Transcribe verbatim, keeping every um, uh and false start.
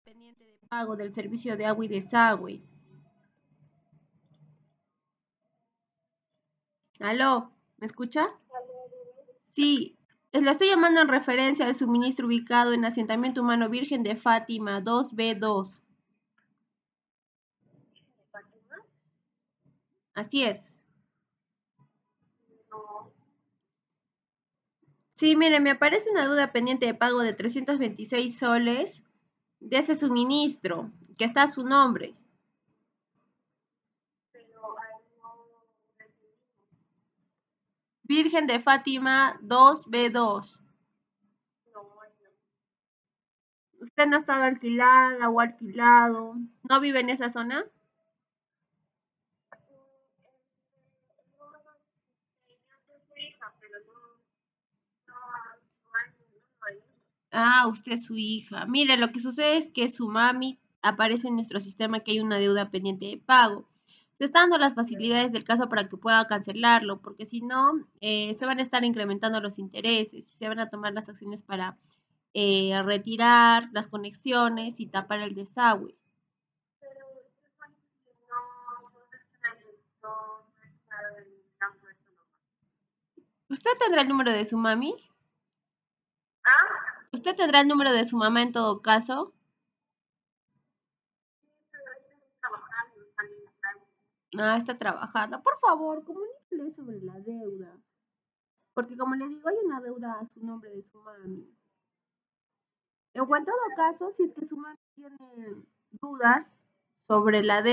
pendiente de pago del servicio de agua y desagüe. ¿Aló? ¿Me escucha? Sí, lo estoy llamando en referencia al suministro ubicado en Asentamiento Humano Virgen de Fátima dos B dos. Así es. Sí, mire, me aparece una deuda pendiente de pago de trescientos veintiséis soles de ese suministro, que está a su nombre. Virgen de Fátima dos B dos. ¿Usted no estaba alquilada o alquilado? ¿No vive en esa zona? Ah, usted es su hija. Mire, lo que sucede es que su mami aparece en nuestro sistema que hay una deuda pendiente de pago. Se está dando las facilidades del caso para que pueda cancelarlo, porque si no, eh, se van a estar incrementando los intereses, se van a tomar las acciones para eh, retirar las conexiones y tapar el desagüe. ¿Usted tendrá el número de su mami? ¿Usted tendrá el número de su mamá en todo caso? Ah, está trabajando. Por favor, comuníquele sobre la deuda. Porque como le digo, hay una deuda a su nombre de su mami. En todo caso, si es que su mami tiene dudas sobre la deuda,